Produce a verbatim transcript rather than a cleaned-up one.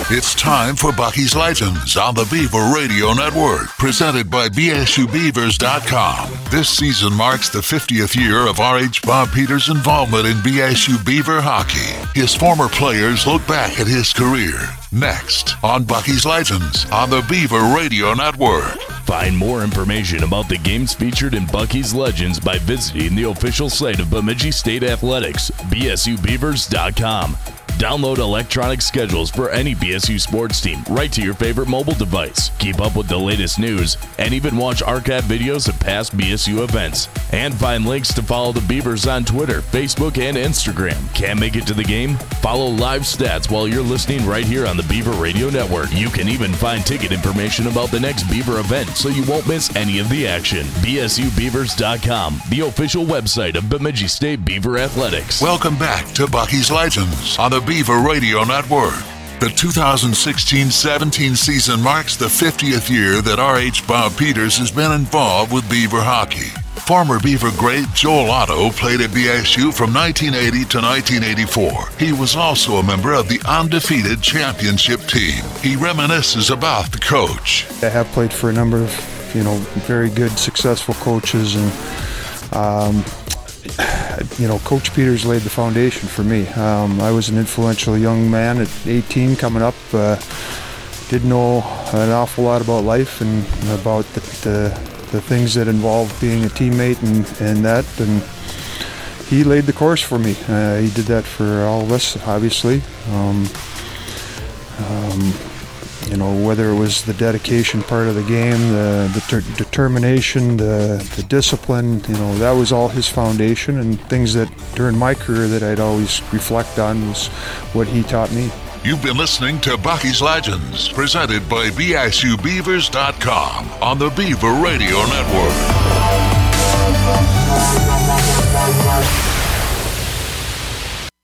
It's time for Bucky's Legends on the Beaver Radio Network, presented by B S U Beavers dot com. This season marks the fiftieth year of R H Bob Peters' involvement in B S U Beaver hockey. His former players look back at his career. Next on Bucky's Legends on the Beaver Radio Network. Find more information about the games featured in Bucky's Legends by visiting the official site of Bemidji State Athletics, B S U Beavers dot com. Download electronic schedules for any B S U sports team right to your favorite mobile device. Keep up with the latest news and even watch archive videos of past B S U events. And find links to follow the Beavers on Twitter, Facebook, and Instagram. Can't make it to the game? Follow live stats while you're listening right here on the Beaver Radio Network. You can even find ticket information about the next Beaver event so you won't miss any of the action. B S U Beavers dot com, the official website of Bemidji State Beaver Athletics. Welcome back to Bucky's Legends on the Beaver Radio Network. The two thousand sixteen seventeen season marks the fiftieth year that R H Bob Peters has been involved with Beaver hockey. Former Beaver great Joel Otto played at B S U from nineteen eighty to nineteen eighty-four. He was also a member of the undefeated championship team. He reminisces about the coach. I have played for a number of, you know, very good, successful coaches, and um, you know, Coach Peters laid the foundation for me. Um, I was an influential young man at eighteen coming up. Uh, didn't know an awful lot about life and about the, the, the things that involve being a teammate and, and that. And he laid the course for me. Uh, he did that for all of us, obviously. Um, um, You know, whether it was the dedication part of the game, the, the ter- determination, the, the discipline, you know, that was all his foundation, and things that during my career that I'd always reflect on was what he taught me. You've been listening to Bucky's Legends, presented by B S U Beavers dot com on the Beaver Radio Network.